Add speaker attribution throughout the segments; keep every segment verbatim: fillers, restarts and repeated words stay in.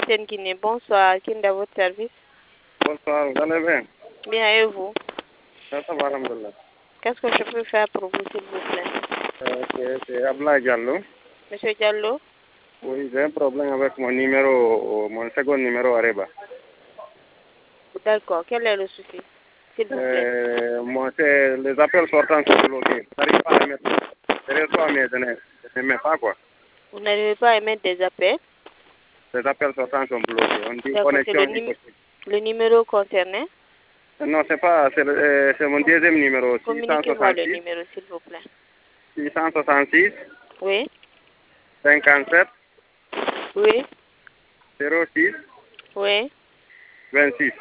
Speaker 1: Lamten Guinée, bonsoir. Qui est à votre service?
Speaker 2: Bonsoir, vous allez bien?
Speaker 1: Bien, et vous?
Speaker 2: Ça va, alhamdoulilah.
Speaker 1: Qu'est-ce que je peux faire pour vous, s'il vous plaît?
Speaker 2: Euh, c'est c'est Ablaye Diallo.
Speaker 1: Monsieur Diallo?
Speaker 2: Oui, j'ai un problème avec mon numéro, mon second numéro Areba.
Speaker 1: D'accord, quel est le souci? S'il vous plaît.
Speaker 2: Euh, moi, c'est les appels sortants sont bloqués. Je n'arrive pas à mettre. Je reçois, mais je ne, je ne mets pas, quoi.
Speaker 1: Vous n'arrivez pas à émettre des appels?
Speaker 2: Les appels sortants sont bloqués. On dit
Speaker 1: D'accord, c'est
Speaker 2: connexion
Speaker 1: le, num-
Speaker 2: impossible.
Speaker 1: le numéro concerné?
Speaker 2: Non, c'est pas, c'est le- euh, c'est mon deuxième numéro,
Speaker 1: Communiquez-moi le
Speaker 2: six cent soixante-six,
Speaker 1: numéro, s'il vous plaît.
Speaker 2: six cent soixante-six,
Speaker 1: Oui?
Speaker 2: cinquante-sept,
Speaker 1: Oui?
Speaker 2: zéro six,
Speaker 1: Oui?
Speaker 2: vingt-six.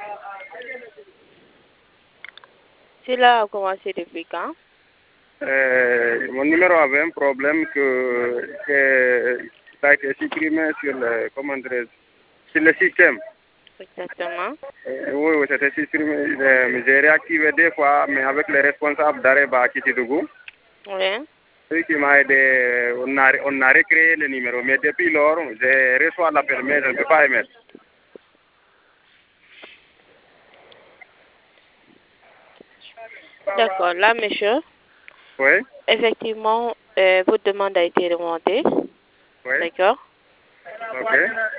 Speaker 1: Cela a commencé depuis quand?
Speaker 2: Euh, mon numéro avait un problème que, que ça a été supprimé sur le, comment dirais-je, sur le système.
Speaker 1: Exactement.
Speaker 2: Euh, oui, oui, c'était supprimé. Euh, J'ai réactivé deux fois, mais avec les responsables d'Areba à Kitidougou.
Speaker 1: Oui?
Speaker 2: Celui qui m'a aidé, on a, on a recréé le numéro. Mais depuis lors, j'ai reçu l'appel, mais je ne peux pas émettre.
Speaker 1: D'accord, là, monsieur,
Speaker 2: Oui,
Speaker 1: effectivement, euh, votre demande a été remontée.
Speaker 2: oui,
Speaker 1: D'accord?
Speaker 2: ok.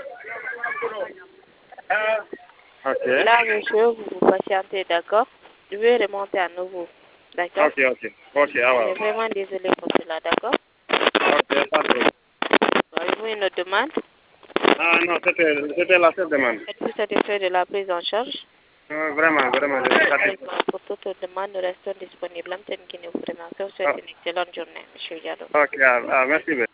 Speaker 2: Ok,
Speaker 1: Là, monsieur, vous vous patientez, d'accord? Je vais remonter à nouveau. D'accord?
Speaker 2: ok, ok. Ok, ah
Speaker 1: Je
Speaker 2: ouais.
Speaker 1: suis vraiment désolé pour cela, d'accord?
Speaker 2: Ok, pas de problème.
Speaker 1: Avez-vous une autre demande?
Speaker 2: Ah non, c'était c'était la seule demande.
Speaker 1: Êtes-vous satisfait de la prise en charge?
Speaker 2: Euh, vraiment, vraiment, je suis satisfait.
Speaker 1: D'accord. Pour toute autre demande, nous restons disponibles. Lamten Guinée vous remercie. Je vous souhaite
Speaker 2: Ah,
Speaker 1: une excellente journée, monsieur Diallo.
Speaker 2: ok, ah, ah, merci bien.